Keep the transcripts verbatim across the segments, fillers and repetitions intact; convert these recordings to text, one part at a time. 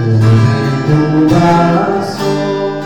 vento balançou,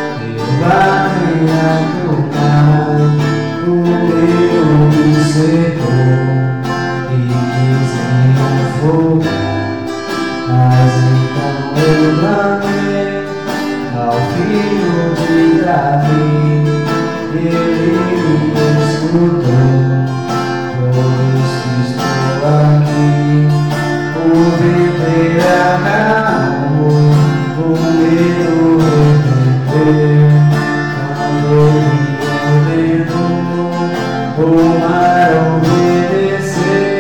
eu varrei a tocar, o meu me cercou e quis me afogar. Mas então eu clamei ao filho de Davi, ele me escutou. Todos que estou aqui, o vento acalmou, o medo repreendeu. Quando ele ordenou, o mar obedeceu.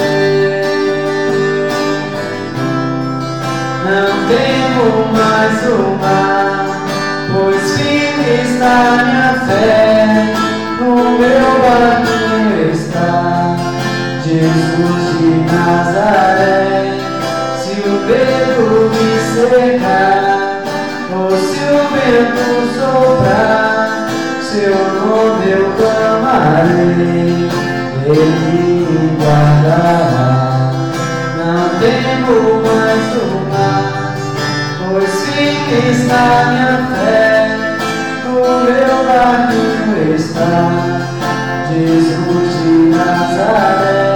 Não temo mais o mar, pois firme está minha fé, no meu barquinho está Jesus de Nazaré. Se o medo me cercar, ou se o vento soprar, seu nome eu clamarei, ele me guardará. Não temo mais o mar, pois firme está minha fé, no meu barquinho está Jesus de Nazaré.